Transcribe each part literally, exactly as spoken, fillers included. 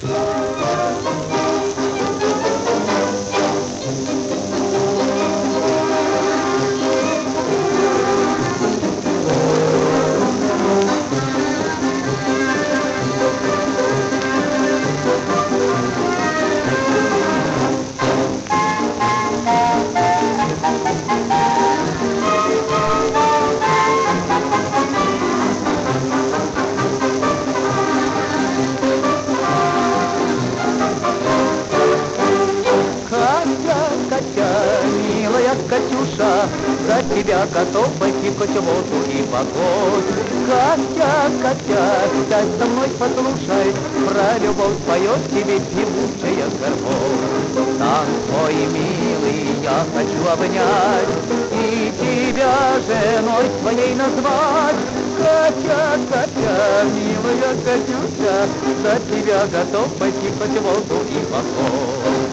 Катюша, за тебя готов пойти хоть в воду и в огонь. Катя, Катя, сядь со мной, послушай, про любовь поет тебе певучая гармонь. Там, мой милый, я хочу обнять и тебя женой своей назвать. Катя, Катя, милая Катюша, за тебя готов пойти хоть в воду и в огонь.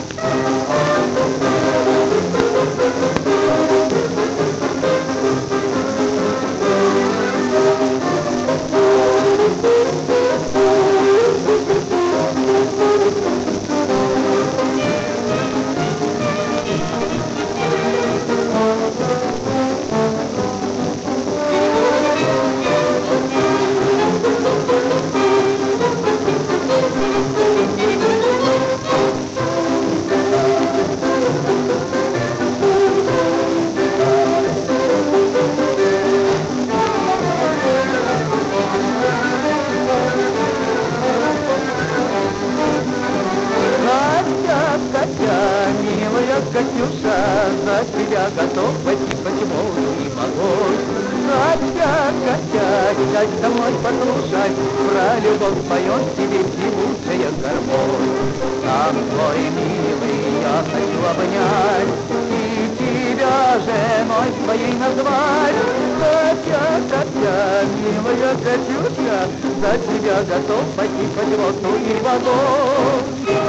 Катюша, за тебя готов пойти по воду и в огонь. Катя, Катя, сядь со мной, послушай, про любовь поет тебе певучая гармонь. Там, мой милый, я хочу обнять и тебя женой своей назвать. Катя, Катя, милая Катюша, за тебя готов пойти по воду и в огонь.